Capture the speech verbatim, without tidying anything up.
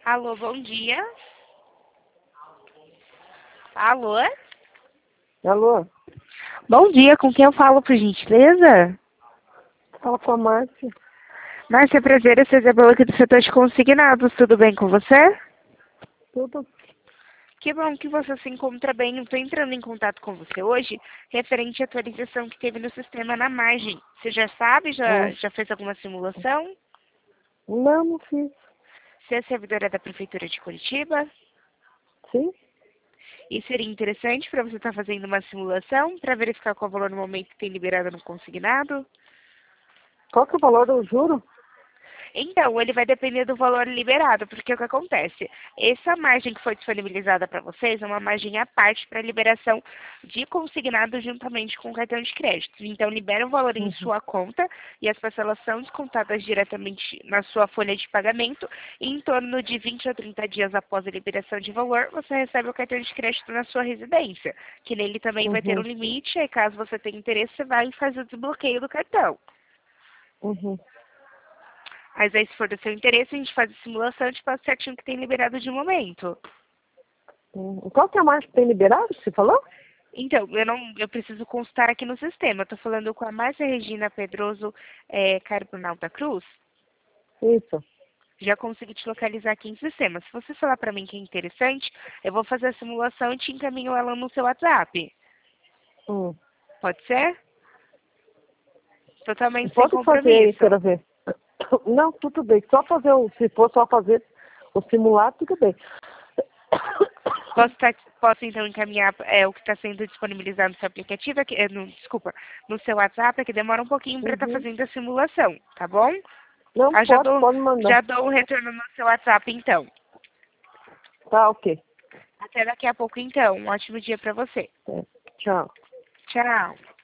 Alô, bom dia. Alô? Alô? Bom dia, com quem eu falo, por gentileza? Fala com a Márcia. Márcia, prazer, eu sou Isabela aqui do setor de consignados, tudo bem com você? Tudo? Que bom que você se encontra bem, eu estou entrando em contato com você hoje, referente à atualização que teve no sistema na margem. Você já sabe, já, Hum. já fez alguma simulação? Não, não fiz. Você é servidora da Prefeitura de Curitiba? Sim? E seria interessante para você estar fazendo uma simulação para verificar qual valor no momento que tem liberado no consignado? Qual que é o valor do juro? Então, ele vai depender do valor liberado, porque o que acontece? Essa margem que foi disponibilizada para vocês é uma margem à parte para liberação de consignado juntamente com o cartão de crédito. Então, libera o valor em Uhum. sua conta e as parcelas são descontadas diretamente na sua folha de pagamento. E em torno de vinte a trinta dias após a liberação de valor, você recebe o cartão de crédito na sua residência, que nele também vai ter um Uhum. limite, e caso você tenha interesse, você vai fazer o desbloqueio do cartão. Uhum. Mas aí, se for do seu interesse, a gente faz a simulação e te passa certinho que tem liberado de momento. Uhum. Qual que é a margem que tem liberado, você falou? Então, eu não, eu preciso constar aqui no sistema. Eu tô falando com a Márcia Regina Pedroso é, Carbonal da Cruz. Isso. Já consegui te localizar aqui em sistema. Se você falar para mim que é interessante, eu vou fazer a simulação e te encaminho ela no seu WhatsApp. Hum. Pode ser? Totalmente sem Pode fazer aí, compromisso. quero ver. Não, tudo bem. Só fazer o, se for só fazer o simulado, tudo bem. Posso, tá, posso então encaminhar é, o que está sendo disponibilizado no seu aplicativo, aqui, é, no, desculpa, no seu WhatsApp, é que demora um pouquinho para estar Uhum. fazendo a simulação, tá bom? Não, Ah, já pode, dou, pode mandar. já dou um retorno no seu WhatsApp então. Tá, ok. Até daqui a pouco então. Um ótimo dia para você. É. Tchau. Tchau.